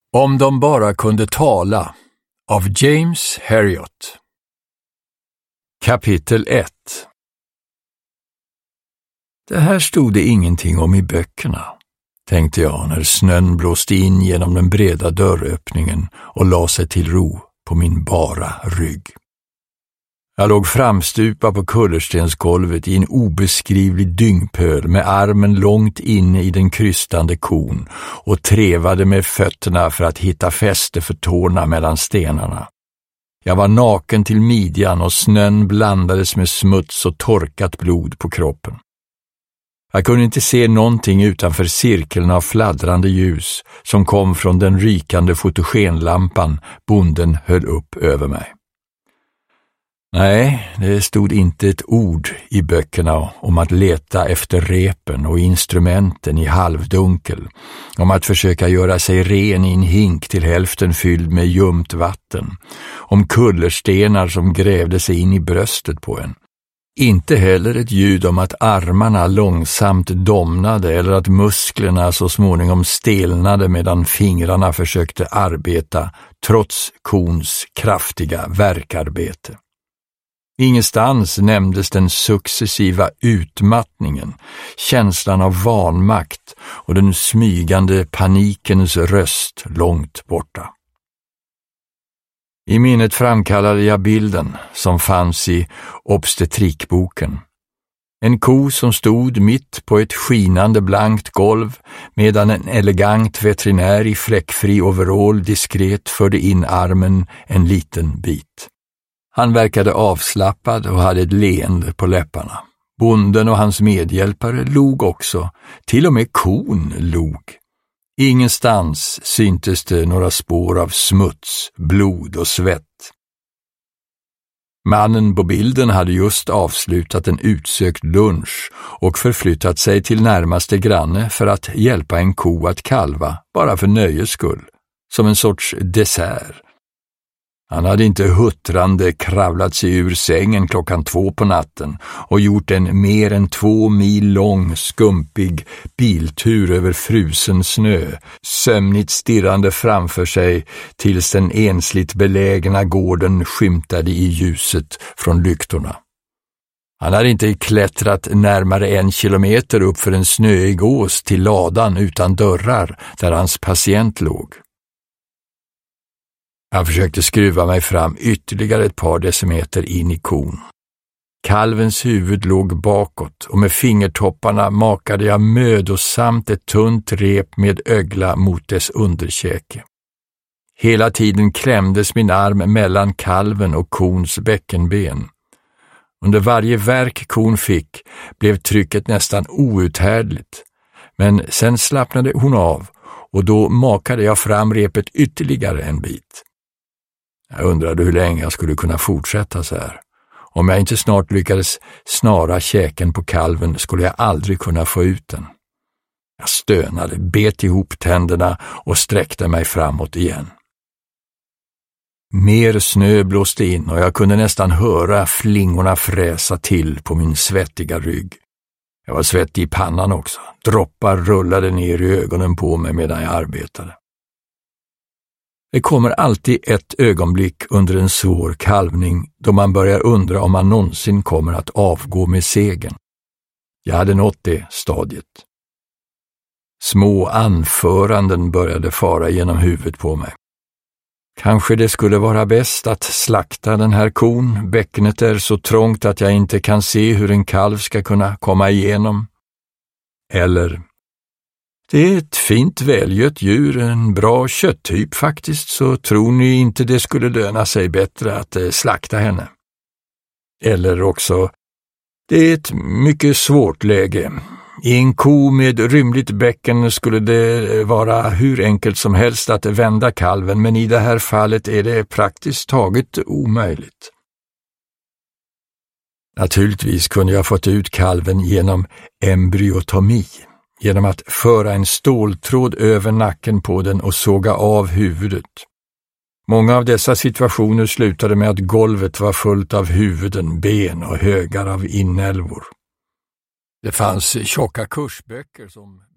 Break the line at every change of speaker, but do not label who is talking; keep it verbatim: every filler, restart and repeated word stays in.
Om de bara kunde tala av James Herriot. Kapitel ett. Det här stod det ingenting om i böckerna, tänkte jag när snön blåste in genom den breda dörröppningen och la sig till ro på min bara rygg. Jag låg framstupa på kullerstensgolvet i en obeskrivlig dyngpöl med armen långt inne i den krystande kon och trevade med fötterna för att hitta fäste för tårna mellan stenarna. Jag var naken till midjan och snön blandades med smuts och torkat blod på kroppen. Jag kunde inte se någonting utanför cirkeln av fladdrande ljus som kom från den rykande fotogenlampan bonden höll upp över mig. Nej, det stod inte ett ord i böckerna om att leta efter repen och instrumenten i halvdunkel, om att försöka göra sig ren i en hink till hälften fylld med ljumt vatten, om kullerstenar som grävde sig in i bröstet på en. Inte heller ett ljud om att armarna långsamt domnade eller att musklerna så småningom stelnade medan fingrarna försökte arbeta trots kons kraftiga värkarbete. Ingenstans nämndes den successiva utmattningen, känslan av vanmakt och den smygande panikens röst långt borta. I minnet framkallade jag bilden som fanns i obstetrikboken. En ko som stod mitt på ett skinande blankt golv medan en elegant veterinär i fläckfri overall diskret förde in armen en liten bit. Han verkade avslappad och hade ett leende på läpparna. Bonden och hans medhjälpare log också, till och med kon log. Ingenstans syntes det några spår av smuts, blod och svett. Mannen på bilden hade just avslutat en utsökt lunch och förflyttat sig till närmaste granne för att hjälpa en ko att kalva, bara för nöjes skull, som en sorts dessert. Han hade inte huttrande kravlat sig ur sängen klockan två på natten och gjort en mer än två mil lång skumpig biltur över frusen snö, sömnigt stirrande framför sig tills den ensligt belägna gården skymtade i ljuset från lyktorna. Han hade inte klättrat närmare en kilometer upp för en snöig ås till ladan utan dörrar där hans patient låg. Jag försökte skruva mig fram ytterligare ett par decimeter in i kon. Kalvens huvud låg bakåt och med fingertopparna makade jag mödosamt ett tunt rep med ögla mot dess underkäke. Hela tiden klämdes min arm mellan kalven och kons bäckenben. Under varje verk kon fick blev trycket nästan outhärdligt, men sen slappnade hon av och då makade jag fram repet ytterligare en bit. Jag undrade hur länge jag skulle kunna fortsätta så här. Om jag inte snart lyckades snara käken på kalven skulle jag aldrig kunna få ut den. Jag stönade, bet ihop tänderna och sträckte mig framåt igen. Mer snö blåste in och jag kunde nästan höra flingorna fräsa till på min svettiga rygg. Jag var svettig i pannan också. Droppar rullade ner i ögonen på mig medan jag arbetade. Det kommer alltid ett ögonblick under en svår kalvning då man börjar undra om man någonsin kommer att avgå med segern. Jag hade nått det stadiet. Små anföranden började fara genom huvudet på mig. Kanske det skulle vara bäst att slakta den här kon. Bäckenet är så trångt att jag inte kan se hur en kalv ska kunna komma igenom. Eller... Det är ett fint välgött djur, en bra kötttyp faktiskt, så tror ni inte det skulle löna sig bättre att eh, slakta henne. Eller också, det är ett mycket svårt läge. I en ko med rymligt bäcken skulle det vara hur enkelt som helst att vända kalven, men i det här fallet är det praktiskt taget omöjligt. Naturligtvis kunde jag fått ut kalven genom embryotomi. Genom att föra en ståltråd över nacken på den och såga av huvudet. Många av dessa situationer slutade med att golvet var fullt av huvuden, ben och högar av inälvor. Det fanns tjocka kursböcker som